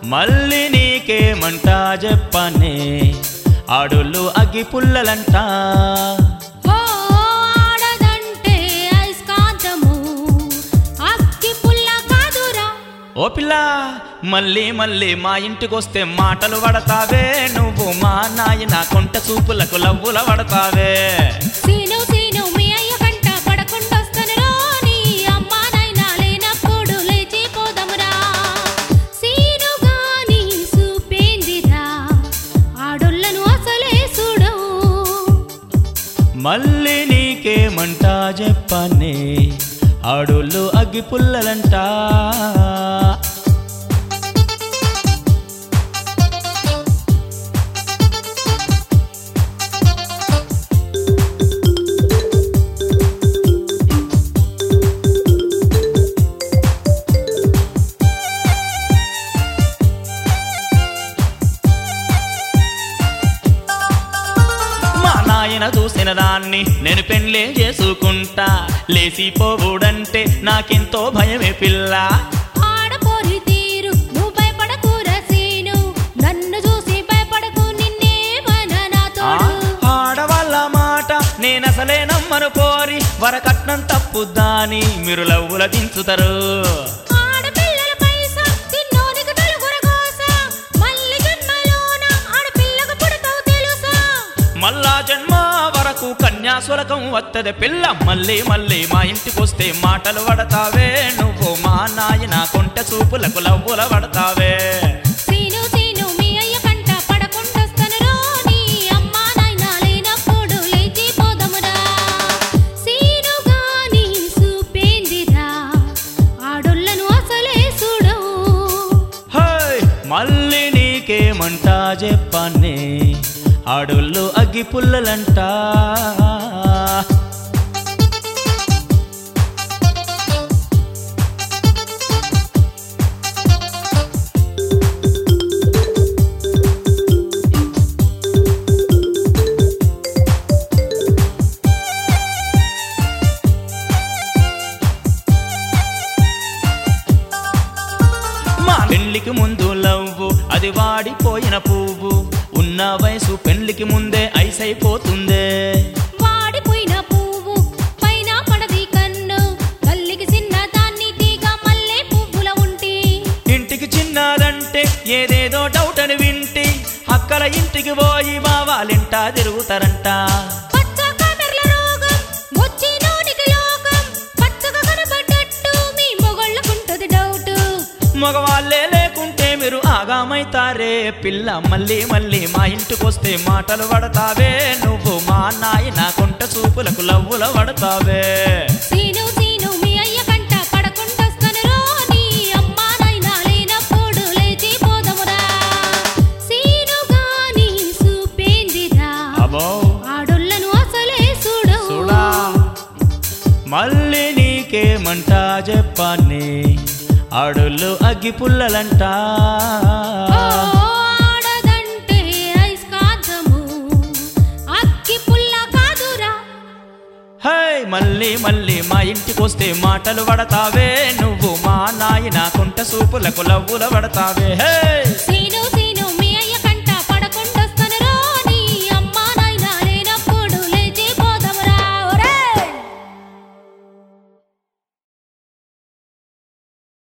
మళ్ళీ నీకేమంటా చెప్పనే ఆడోళ్ళు అగ్గి పుల్లలంట ఓ పిల్ల మళ్ళీ మళ్ళీ మా ఇంటికొస్తే మాటలు పడతావే నువ్వు మా నాయన కొంట చూపులకు లవ్వుల పడతావే సీను సీను మీ అయ్య కంట పడకుంటొస్తనురా నీ అమ్మ నాయన లేనప్పుడు లేచిపోదమురా సీను గాని సూపేందిరా ఆడోళ్ళను అసలే చూడు మళ్ళీ నీకేమంటా చెప్పనే ఆడోళ్ళు అగ్గి పుల్లలంట ఆయన చూసిన దాన్ని నేను పెళ్ళే చేసుకుంటా లేసిపోవుడంటే నాకెంతో భయమే పిల్ల ఆడపోరి తీరు నువ్వు భయపడకురా సీను నన్ను చూసి భయపడకు నిన్నేమననాతో ఆడవాళ్ళ మాట నేనసలే నమ్మను పోరి వరకట్నం తప్పుద్దాని మీరు లవ్వుల దించుతారు మళ్ళా జన్మ వరకు కన్యాశులకం వత్తది పిల్ల మళ్ళీ మళ్ళీ మా ఇంటికొస్తే మాటలు పడతావే నువ్వు మా నాయన కొంట చూపులకు లవ్వుల పడతావే సీను సీను మీ అయ్య కంట పడకుంటొస్తనురా నీ అమ్మ నాయన లేనప్పుడు లేచిపోదమురా సీను గాని సూపేందిరా ఆడోళ్ళను అసలే చూడు మళ్ళీ నీకేమంటా చెప్పనే ఆడోళ్ళు అగ్గి పుల్లలంట మా పెళ్లికి ముందు లవ్వు అది వాడిపోయిన పువ్వు ఉన్న వయసు పెళ్లికి ముందే ఐసైపోతుందే వాడిపోయిన పువ్వు పైన పడది కన్ను తల్లికి చిన్న దాన్ని తీగ మల్లె పువ్వుల ఉంటి ఇంటికి చిన్నదంటే ఏదేదో డౌట్ అని వింటి అక్కల ఇంటికి పోయి బావాలింట తిరుగుతారంట పచ్చ కామెర్ల రోగం వచ్చి నోనికి లోకం పచ్చగా కనబడ్డట్టు మీ మొగళ్ళకుంటది డౌట్ మగవాళ్ళే లేకుంటే మీరు ఆగామైతారే పిల్ల మళ్ళీ మళ్ళీ మా ఇంటికొస్తే మాటలు పడతావే నువ్వు మా నాయన కొంట చూపులకు లవ్వుల పడతావే సీను సీను మీ అయ్య కంట పడకుంటొస్తనురా నీ అమ్మ నాయన లేనప్పుడు లేచిపోదమురా సీను గాని సూపేందిరా ఆడోళ్ళను అసలే చూడు మళ్ళీ నీకేమంటా చెప్పనే ఆడోళ్ళు అగ్గి పుల్లలంట ఆడదంటే ఐస్కాంతము అగ్గి పుల్ల కాదురా మళ్ళీ మళ్ళీ మా ఇంటికొస్తే మాటలు పడతావే నువ్వు మా నాయన కొంట చూపులకు లవ్వుల పడతావే